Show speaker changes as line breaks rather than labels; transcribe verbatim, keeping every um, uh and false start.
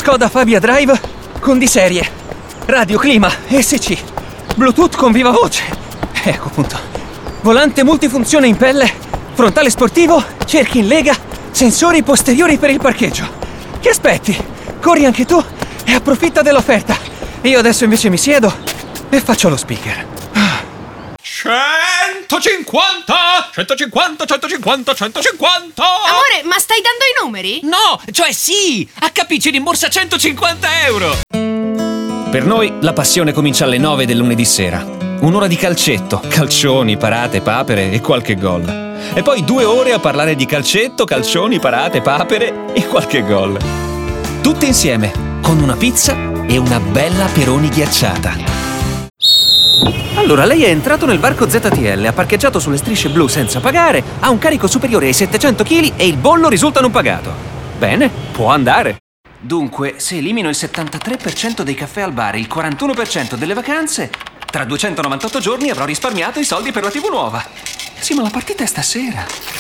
Skoda Fabia Drive con di serie, radio, clima, S C, Bluetooth con viva voce. Ecco appunto. Volante multifunzione in pelle, frontale sportivo, cerchi in lega, sensori posteriori per il parcheggio. Che aspetti? Corri anche tu e approfitta dell'offerta. Io adesso invece mi siedo e faccio lo speaker.
centocinquanta! centocinquanta, centocinquanta, centocinquanta!
Amore, ma stai dando i numeri?
No, cioè sì! acca pi ci rimborsa centocinquanta euro!
Per noi la passione comincia alle nove del lunedì sera. Un'ora di calcetto, calcioni, parate, papere e qualche gol. E poi due ore a parlare di calcetto, calcioni, parate, papere e qualche gol. Tutte insieme, con una pizza e una bella Peroni ghiacciata.
Allora, lei è entrato nel varco Z T L, ha parcheggiato sulle strisce blu senza pagare, ha un carico superiore ai settecento chili e il bollo risulta non pagato. Bene, può andare. Dunque, se elimino il settantatré per cento dei caffè al bar e il quarantuno per cento delle vacanze, tra duecentonovantotto giorni avrò risparmiato i soldi per la tivù nuova. Sì, ma la partita è stasera.